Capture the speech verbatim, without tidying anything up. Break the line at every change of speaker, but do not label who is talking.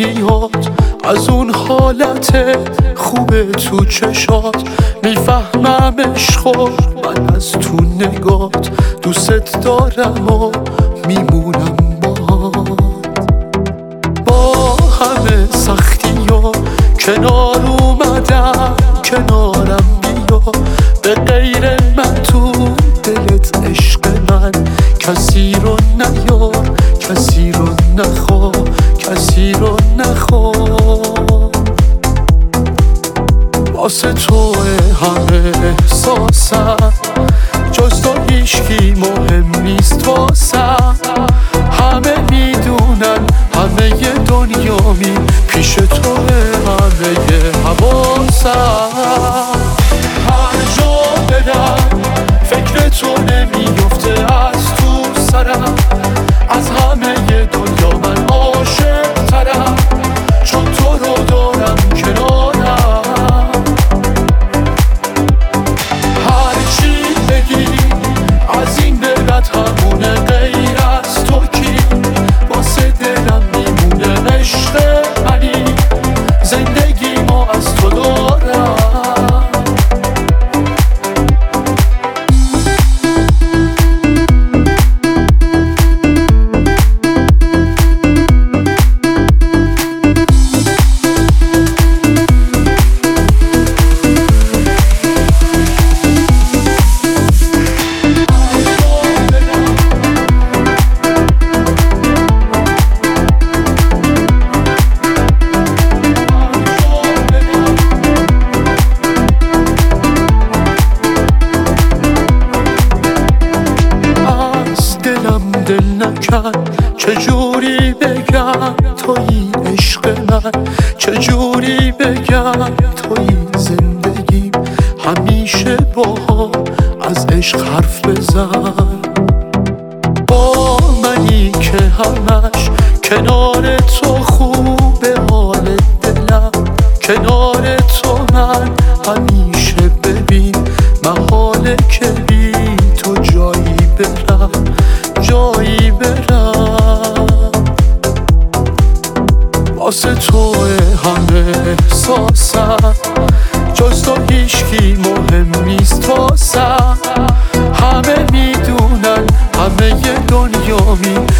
میاد از اون حالت خوبه تو چشات. میفهمم عشقو من از تو نگات، دوست دارم و میمونم باهات. با همه سختی ها کنار اومدم، کنارم بیا. به غیر من تو دلت عشق من، کسی رو نیار، کسی رو نخوا، کسی رو نخوا. واسه تو همه احساسم، جز تو هیچکی مهم نیست واسم. همه میدونن همه دنیامی پیش تو، همه حواسم. هر جا برم فکر تو نمیفته از تو سرم. از همه دنیا من عاشق ترم، چون تو رو دارم کنارم. هرچی بگی از این به بعد همونه، غیر از تو کی واسه دلم میمونه. عشق منی زندگی ما از تو دارم. دل نکن چجوری بگم تویی عشق من، چجوری بگم تویی زندگی. همیشه با از عشق حرف بزن، با منی که همش کنار تو خوبه حال دلم. کنار تو من همیشه ببین محاله که بی تو جایی برم، جایی برم. واسه تو همه احساسم، جز تو هیچکی مهم نیست واسم. همه میدونن همه دنیامی